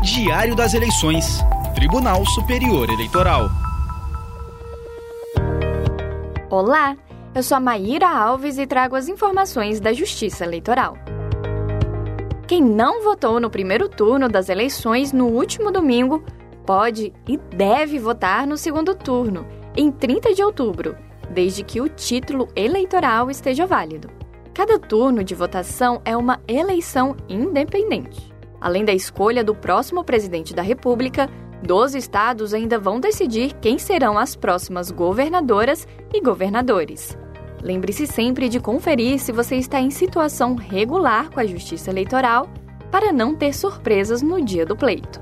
Diário das Eleições, Tribunal Superior Eleitoral. Olá, eu sou a Maíra Alves e trago as informações da Justiça Eleitoral. Quem não votou no primeiro turno das eleições no último domingo pode e deve votar no segundo turno, em 30 de outubro, desde que o título eleitoral esteja válido. Cada turno de votação é uma eleição independente. Além da escolha do próximo presidente da República, 12 estados ainda vão decidir quem serão as próximas governadoras e governadores. Lembre-se sempre de conferir se você está em situação regular com a Justiça Eleitoral para não ter surpresas no dia do pleito.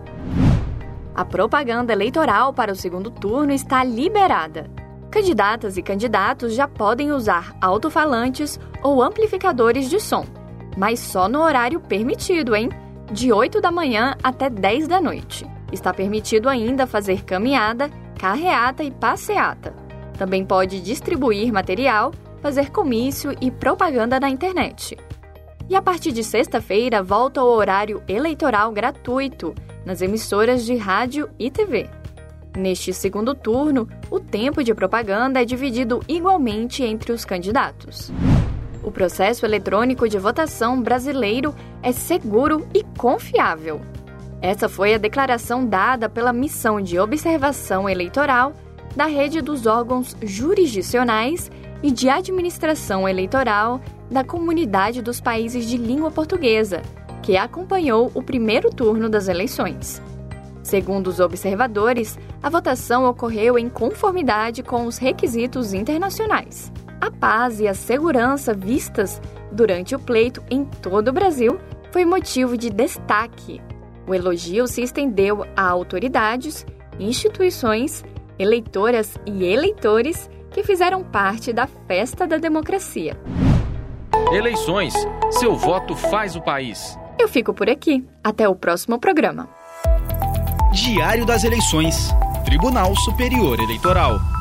A propaganda eleitoral para o segundo turno está liberada. Candidatas e candidatos já podem usar alto-falantes ou amplificadores de som, mas só no horário permitido, hein? De 8 da manhã até 10 da noite. Está permitido ainda fazer caminhada, carreata e passeata. Também pode distribuir material, fazer comício e propaganda na internet. E a partir de sexta-feira volta o horário eleitoral gratuito nas emissoras de rádio e TV. Neste segundo turno, o tempo de propaganda é dividido igualmente entre os candidatos. O processo eletrônico de votação brasileiro é seguro e confiável. Essa foi a declaração dada pela Missão de Observação Eleitoral da Rede dos Órgãos Jurisdicionais e de Administração Eleitoral da Comunidade dos Países de Língua Portuguesa, que acompanhou o primeiro turno das eleições. Segundo os observadores, a votação ocorreu em conformidade com os requisitos internacionais. A paz e a segurança vistas durante o pleito em todo o Brasil foi motivo de destaque. O elogio se estendeu a autoridades, instituições, eleitoras e eleitores que fizeram parte da festa da democracia. Eleições. Seu voto faz o país. Eu fico por aqui. Até o próximo programa. Diário das Eleições, Tribunal Superior Eleitoral.